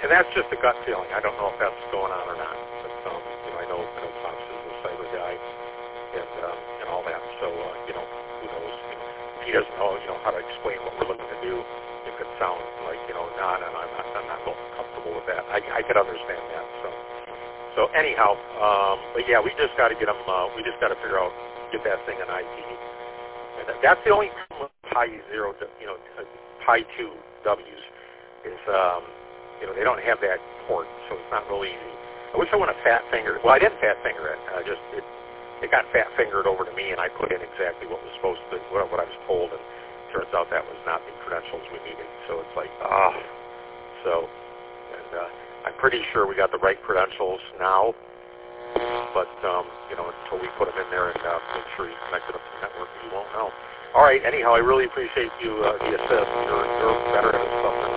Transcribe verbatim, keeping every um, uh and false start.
and that's just a gut feeling. I don't know if that's going on or not. But um, you know, I know I know Pops is a cyber guy and um, and all that. So uh, you know, who knows? You know, if he doesn't know, you know, how to explain what we're looking to do, it could sound like, you know, not, and I'm not, I'm not comfortable with that. I, I could understand that. So, so anyhow, um, but yeah, we just got to get them. Uh, we just got to figure out get that thing in I P. And that's the only problem with Pi zero, you know, Pi two Ws is, um, you know, they don't have that port, so it's not real easy. I wish I would have fat fingered. Well, I didn't fat finger it. I just it, it got fat fingered over to me, and I put in exactly what was supposed to, what, what I was told, and it turns out that was not the credentials we needed. So it's like, ah, so, and uh, I'm pretty sure we got the right credentials now, but um, you know, until we put them in there and uh, make sure he's connected up to the network, you won't know. All right. Anyhow, I really appreciate you uh, the assist. You're, you're better at this stuff than